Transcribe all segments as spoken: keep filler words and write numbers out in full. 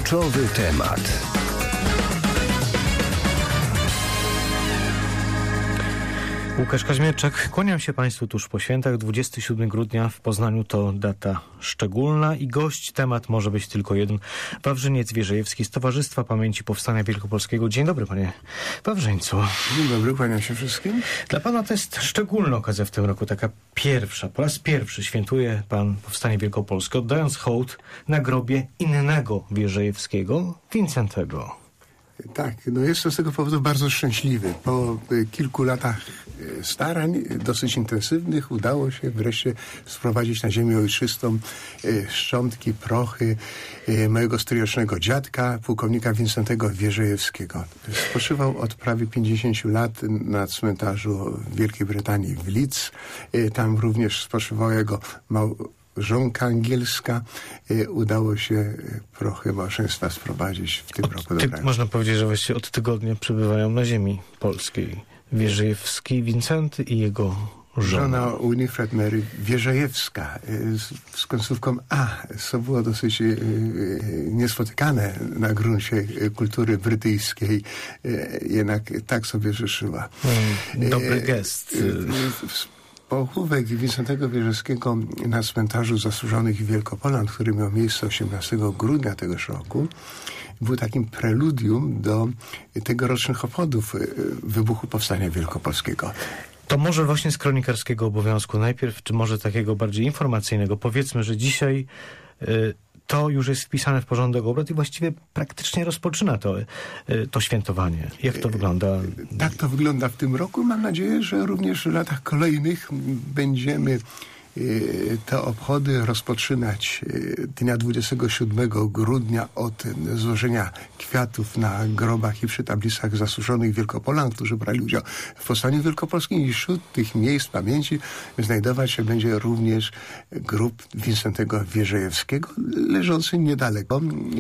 Kluczowy temat. Łukasz Kaźmierczak, kłaniam się Państwu tuż po świętach. dwudziestego siódmego grudnia w Poznaniu to data szczególna i gość, temat może być tylko jeden. Wawrzyniec Wierzejewski z Towarzystwa Pamięci Powstania Wielkopolskiego. Dzień dobry, panie Wawrzyńcu. Dzień dobry, kłaniam się wszystkim. Dla pana to jest szczególna okazja w tym roku, taka pierwsza. Po raz pierwszy świętuje pan Powstanie Wielkopolskie, oddając hołd na grobie innego Wierzejewskiego, Wincentego. Tak, no jestem z tego powodu bardzo szczęśliwy. Po kilku latach starań, dosyć intensywnych, udało się wreszcie sprowadzić na ziemię ojczystą szczątki, prochy mojego stryjecznego dziadka, pułkownika Wincentego Wierzejewskiego. Spoczywał od prawie pięćdziesięciu lat na cmentarzu w Wielkiej Brytanii w Leeds. Tam również spoczywał jego mał żonka angielska. Udało się prochy małżeństwa sprowadzić w tym od roku do ty, kraju. Można powiedzieć, że właściwie od tygodnia przebywają na ziemi polskiej Wierzejewski Wincenty i jego żona. Żona Winifred Mary Wierzejewska z, z końcówką A, co było dosyć y, y, niespotykane na gruncie kultury brytyjskiej. Y, jednak tak sobie życzyła. Hmm, dobry gest. Y, y, Pochówek Wincentego Wierzejewskiego na cmentarzu Zasłużonych Wielkopolan, który miał miejsce osiemnastego grudnia tegoż roku, był takim preludium do tegorocznych obchodów wybuchu Powstania Wielkopolskiego. To może właśnie z kronikarskiego obowiązku najpierw, czy może takiego bardziej informacyjnego. Powiedzmy, że dzisiaj y, to już jest wpisane w porządek obrad i właściwie praktycznie rozpoczyna to, y, to świętowanie. Jak to wygląda? Tak to wygląda w tym roku. Mam nadzieję, że również w latach kolejnych będziemy te obchody rozpoczynać dnia dwudziestego siódmego grudnia od złożenia kwiatów na grobach i przy tablicach zasłużonych Wielkopolan, którzy brali udział w Powstaniu Wielkopolskim, i wśród tych miejsc pamięci znajdować się będzie również grób Wincentego Wierzejewskiego, leżący niedaleko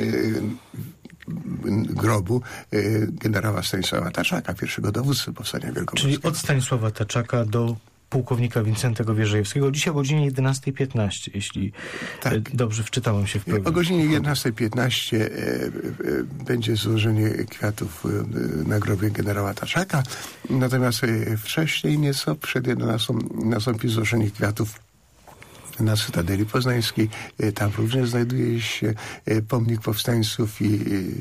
grobu generała Stanisława Taczaka, pierwszego dowódcy Powstania Wielkopolskiego. Czyli od Stanisława Taczaka do pułkownika Wincentego Wierzejewskiego. Dzisiaj o godzinie jedenastej piętnaście, jeśli tak dobrze wczytałem się w program. O godzinie jedenastej piętnaście e, e, będzie złożenie kwiatów e, na grobie generała Taczaka. Natomiast e, wcześniej, nieco przed jedenastą, nastąpi złożenie kwiatów na Cytadeli Poznańskiej. E, tam również znajduje się e, pomnik powstańców i e,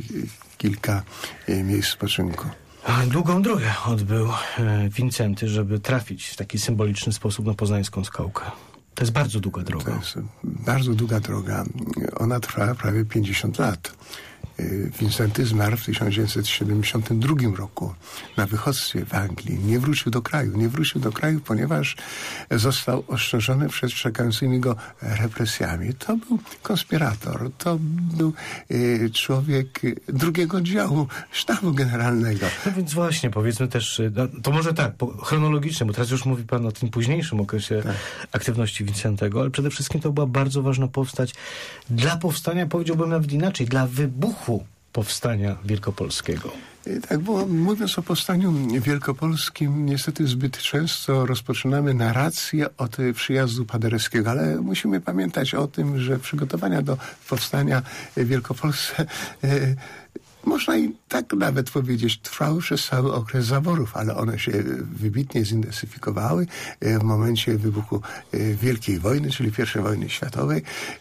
kilka e, miejsc spoczynku. Długą drogę odbył e, Wincenty, żeby trafić w taki symboliczny sposób na poznańską skałkę. To jest bardzo długa droga. To jest bardzo długa droga. Ona trwała prawie pięćdziesiąt lat. Wincenty zmarł w tysiąc dziewięćset siedemdziesiątym drugim roku na wychodźstwie w Anglii. Nie wrócił do kraju. Nie wrócił do kraju, ponieważ został ostrzeżony przed czekającymi go represjami. To był konspirator. To był y, człowiek drugiego działu sztabu generalnego. No więc właśnie, powiedzmy też, no, to może tak, po, chronologicznie, bo teraz już mówi pan o tym późniejszym okresie tak. aktywności Wincentego, ale przede wszystkim to była bardzo ważna postać dla powstania, powiedziałbym nawet inaczej, dla wybuchu Powstania Wielkopolskiego. Tak było. Mówiąc o Powstaniu Wielkopolskim, niestety zbyt często rozpoczynamy narrację od przyjazdu Paderewskiego, ale musimy pamiętać o tym, że przygotowania do Powstania Wielkopolskie e, można i tak nawet powiedzieć, trwały przez cały okres zaborów, ale one się wybitnie zintensyfikowały w momencie wybuchu Wielkiej Wojny, czyli pierwszej wojny światowej,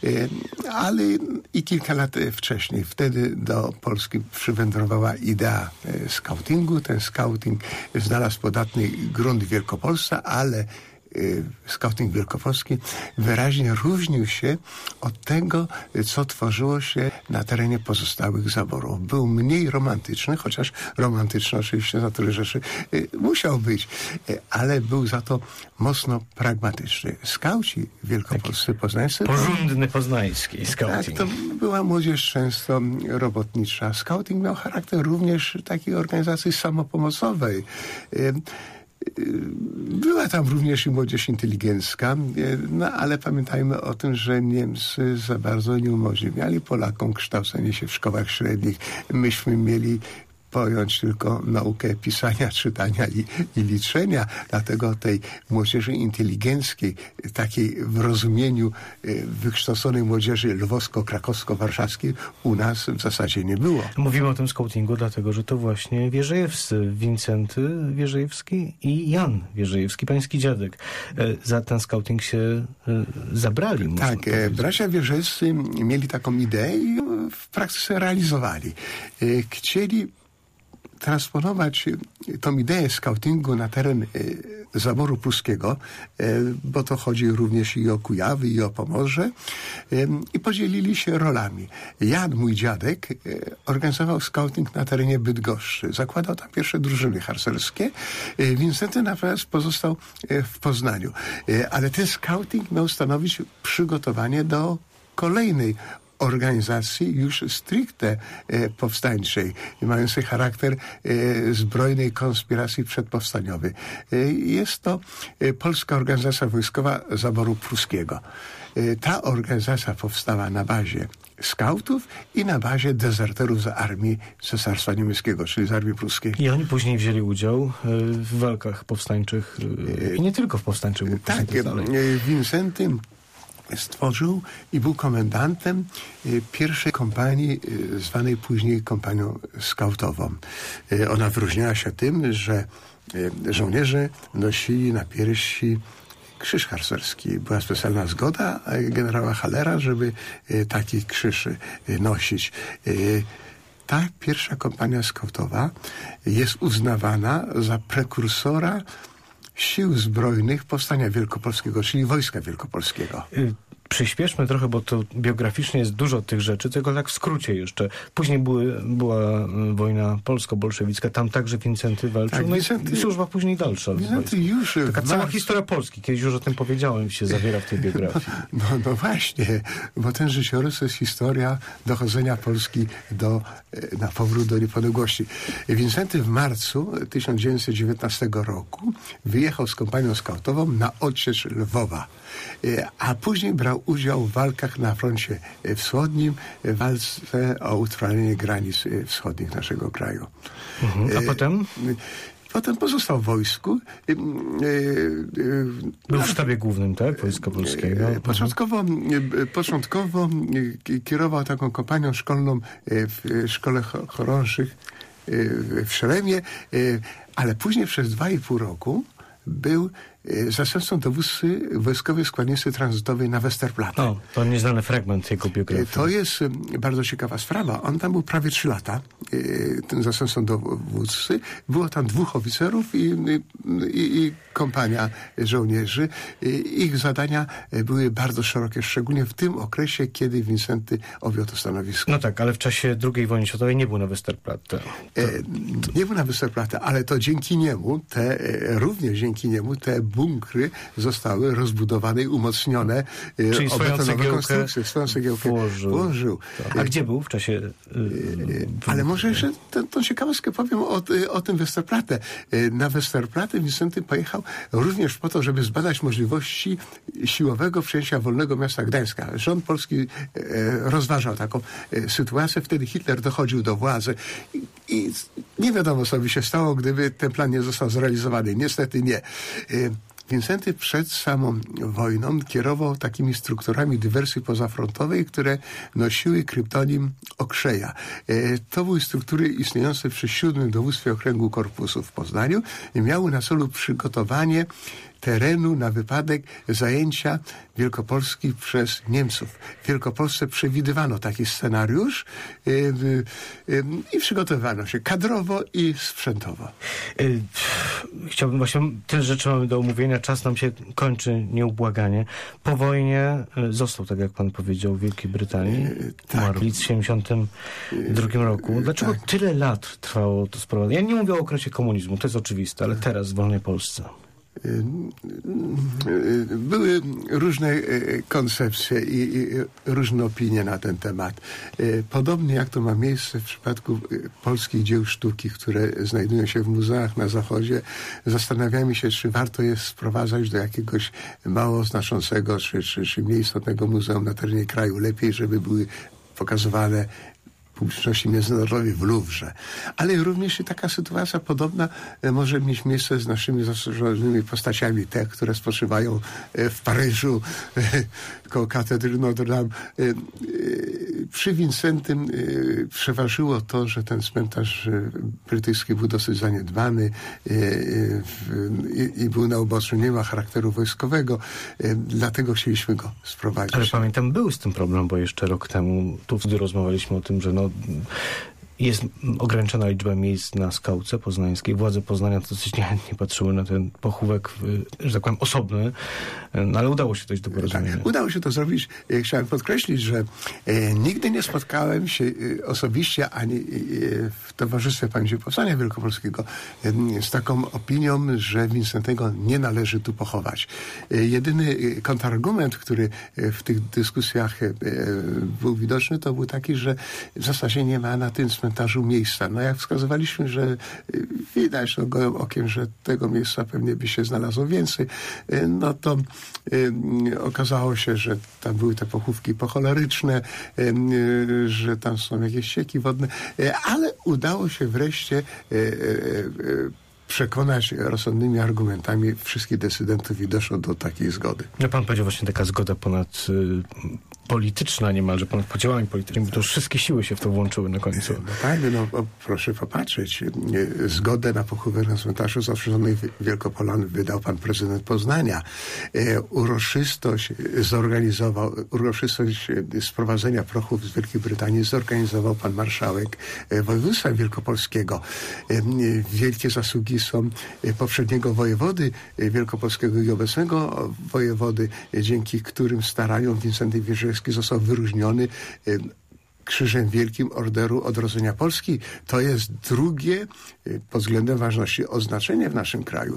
ale i kilka lat wcześniej. Wtedy do Polski przywędrowała idea skautingu. Ten skauting znalazł podatny grunt w Wielkopolsce, ale skauting wielkopolski wyraźnie różnił się od tego, co tworzyło się na terenie pozostałych zaborów. Był mniej romantyczny, chociaż romantyczny oczywiście za tyle rzeczy musiał być, ale był za to mocno pragmatyczny. Skauci wielkopolscy, poznańscy... Porządny poznański skauting. Tak, to była młodzież często robotnicza. Skauting miał charakter również takiej organizacji samopomocowej. Była tam również i młodzież inteligencka, no ale pamiętajmy o tym, że Niemcy za bardzo nie umożliwiali Polakom kształcenie się w szkołach średnich. Myśmy mieli pojąć tylko naukę pisania, czytania i, i liczenia. Dlatego tej młodzieży inteligenckiej, takiej w rozumieniu wykształconej młodzieży lwowsko-krakowsko-warszawskiej u nas w zasadzie nie było. Mówimy o tym skautingu, dlatego że to właśnie wierzejewscy, Wincenty Wierzejewski i Jan Wierzejewski, pański dziadek, za ten skauting się zabrali. Tak, bracia Wierzejewscy mieli taką ideę i w praktyce realizowali. Chcieli transponować tą ideę skautingu na teren zaboru pruskiego, bo to chodzi również i o Kujawy, i o Pomorze, i podzielili się rolami. Jan, mój dziadek, organizował skauting na terenie Bydgoszczy. Zakładał tam pierwsze drużyny harcerskie. Wincenty natomiast pozostał w Poznaniu. Ale ten skauting miał stanowić przygotowanie do kolejnej organizacji już stricte e, powstańczej, mającej charakter e, zbrojnej konspiracji przedpowstaniowej. E, jest to e, Polska Organizacja Wojskowa Zaboru Pruskiego. E, ta organizacja powstała na bazie skautów i na bazie dezerterów z armii Cesarstwa Niemieckiego, czyli z armii pruskiej. I oni później wzięli udział w walkach powstańczych i nie tylko w powstańczych. Bo tak, Wincenty stworzył i był komendantem pierwszej kompanii, zwanej później kompanią skautową. Ona wyróżniała się tym, że żołnierze nosili na piersi krzyż harcerski. Była specjalna zgoda generała Hallera, żeby taki krzyż nosić. Ta pierwsza kompania skautowa jest uznawana za prekursora Sił Zbrojnych Powstania Wielkopolskiego, czyli Wojska Wielkopolskiego. Przyspieszmy trochę, bo to biograficznie jest dużo tych rzeczy, tylko tak w skrócie jeszcze. Później były, była wojna polsko-bolszewicka, tam także Wincenty walczył, tak, no Wincenty, i służba później dalsza. Wincenty już Taka cała marcu... historia Polski, kiedyś już o tym powiedziałem, się zawiera w tej biografii. No, no, no właśnie, bo ten życiorys to jest historia dochodzenia Polski do, na powrót do niepodległości. Wincenty w marcu tysiąc dziewięćset dziewiętnastego roku wyjechał z kompanią skautową na odsiecz Lwowa, a później brał udział w walkach na froncie wschodnim, w walce o utrwalenie granic wschodnich naszego kraju. Mhm. A potem? Potem pozostał w wojsku. Był w sztabie głównym, tak? Wojska Polskiego. Początkowo, mhm. początkowo kierował taką kompanią szkolną w szkole chorążych w Szeremie, ale później przez dwa i pół roku był zastępcą dowódcy wojskowej składnicy tranzytowej na Westerplatte. O, to nieznany fragment jego biografii. To jest bardzo ciekawa sprawa. On tam był prawie trzy lata, tym zastępcą dowódcy. Było tam dwóch oficerów i, i, i kompania żołnierzy. Ich zadania były bardzo szerokie, szczególnie w tym okresie, kiedy Wincenty objął to stanowisko. No tak, ale w czasie drugiej wojny światowej nie był na Westerplatte. To, to... Nie był na Westerplatte, ale to dzięki niemu, te, również dzięki niemu, te bunkry zostały rozbudowane i umocnione. Czyli swoją cegiełkę swoją cegiełkę włożył. włożył. A gdzie był w czasie... Yy, Ale może jeszcze tę, tą ciekawostkę powiem o, o tym Westerplatte. Na Westerplatte Wincenty pojechał również po to, żeby zbadać możliwości siłowego przejęcia wolnego miasta Gdańska. Rząd polski e, rozważał taką e, sytuację. Wtedy Hitler dochodził do władzy i, i nie wiadomo, co by się stało, gdyby ten plan nie został zrealizowany. Niestety nie. E, Wincenty przed samą wojną kierował takimi strukturami dywersji pozafrontowej, które nosiły kryptonim Okrzeja. E, to były struktury istniejące przy siódmym Dowództwie Okręgu Korpusu w Poznaniu i miały na celu przygotowanie terenu na wypadek zajęcia Wielkopolski przez Niemców. W Wielkopolsce przewidywano taki scenariusz yy, yy, i przygotowywano się kadrowo i sprzętowo. Yy, chciałbym właśnie, tyle rzeczy mamy do omówienia, czas nam się kończy nieubłaganie. Po wojnie został, tak jak pan powiedział, w Wielkiej Brytanii, yy, tak. Umarł w siedemdziesiątym drugim roku. Dlaczego yy, tak. tyle lat trwało to sprowadzenie? Ja nie mówię o okresie komunizmu, to jest oczywiste, ale teraz w wolnej Polsce. Były różne koncepcje i różne opinie na ten temat. Podobnie jak to ma miejsce w przypadku polskich dzieł sztuki, które znajdują się w muzeach na Zachodzie, zastanawiamy się, czy warto je sprowadzać do jakiegoś mało znaczącego, czy, czy, czy mniej istotnego muzeum na terenie kraju. Lepiej, żeby były pokazywane publiczności międzynarodowej w Luwrze. Ale również i taka sytuacja podobna może mieć miejsce z naszymi zasłużonymi postaciami, te, które spoczywają w Paryżu koło katedry Notre Dame. Przy Wincentym przeważyło to, że ten cmentarz brytyjski był dosyć zaniedbany i był na uboczu, nie ma charakteru wojskowego, dlatego chcieliśmy go sprowadzić. Ale pamiętam, był z tym problem, bo jeszcze rok temu tu wtedy rozmawialiśmy o tym, że no jest ograniczona liczba miejsc na skałce poznańskiej. Władze Poznania dosyć niechętnie patrzyły na ten pochówek, że tak powiem, osobny, no ale udało się dojść do porozumienia. Tak, udało się to zrobić. Chciałem podkreślić, że e, nigdy nie spotkałem się e, osobiście ani e, w Towarzystwie Pamięci Powstania Wielkopolskiego e, z taką opinią, że Wincentego nie należy tu pochować. E, jedyny kontrargument, który w tych dyskusjach e, był widoczny, to był taki, że w zasadzie nie ma na tym cmentarzu miejsca. No jak wskazywaliśmy, że widać no, gołym okiem, że tego miejsca pewnie by się znalazło więcej, no to y, okazało się, że tam były te pochówki pocholeryczne, y, że tam są jakieś ścieki wodne, y, ale udało się wreszcie y, y, y, przekonać rozsądnymi argumentami wszystkich decydentów i doszło do takiej zgody. No pan powiedział właśnie taka zgoda ponad y, polityczna niemalże, ponad podziałami politycznymi, bo to wszystkie siły się w to włączyły na końcu. No tak, no o, proszę popatrzeć. Zgodę na pochówek na cmentarzu zasłużonych Wielkopolan wydał pan prezydent Poznania. E, uroczystość zorganizował, uroczystość sprowadzenia prochów z Wielkiej Brytanii zorganizował pan marszałek e, województwa wielkopolskiego. E, wielkie zasługi są poprzedniego wojewody wielkopolskiego i obecnego wojewody, dzięki którym staraniom Wincenty Wierzejewski został wyróżniony Krzyżem Wielkim Orderu Odrodzenia Polski. To jest drugie pod względem ważności oznaczenie w naszym kraju.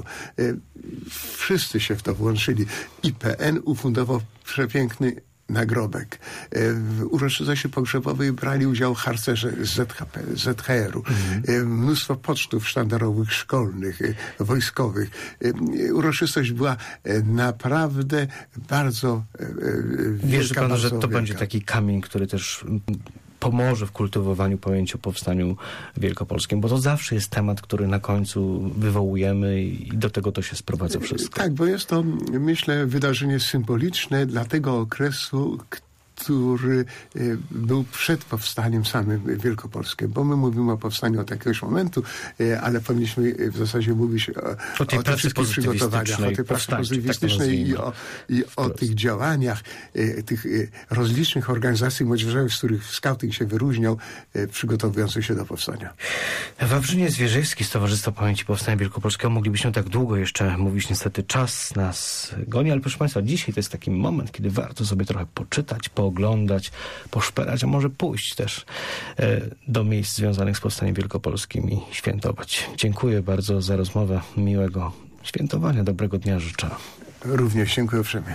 Wszyscy się w to włączyli. I P N ufundował przepiękny nagrobek. W uroczystości pogrzebowej brali udział harcerze z Z H P, Z H R u. Mhm. Mnóstwo pocztów sztandarowych, szkolnych, wojskowych. Uroczystość była naprawdę bardzo wielka. Wierzy pan, bardzo że to wielka. będzie taki kamień, który też pomoże w kultywowaniu pamięci o powstaniu wielkopolskim, bo to zawsze jest temat, który na końcu wywołujemy i do tego to się sprowadza wszystko. Tak, bo jest to, myślę, wydarzenie symboliczne dla tego okresu, który był przed powstaniem samym wielkopolskim, bo my mówimy o powstaniu od jakiegoś momentu, ale powinniśmy w zasadzie mówić o, o tej o pracy tych wszystkich przygotowaniach, o tej pracy pozytywistycznej tak i, o, i o tych działaniach, tych rozlicznych organizacji młodzieżowych, z których skauting się wyróżniał, przygotowujących się do powstania. Wawrzyniec Wierzejewski z Towarzystwa Pamięci Powstania Wielkopolskiego. Moglibyśmy tak długo jeszcze mówić, niestety czas nas goni, ale proszę państwa, dzisiaj to jest taki moment, kiedy warto sobie trochę poczytać, po oglądać, poszperać, a może pójść też e, do miejsc związanych z powstaniem wielkopolskim i świętować. Dziękuję bardzo za rozmowę. Miłego świętowania, dobrego dnia życzę. Również dziękuję uprzejmie.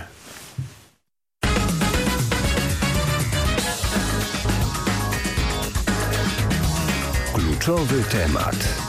Kluczowy temat.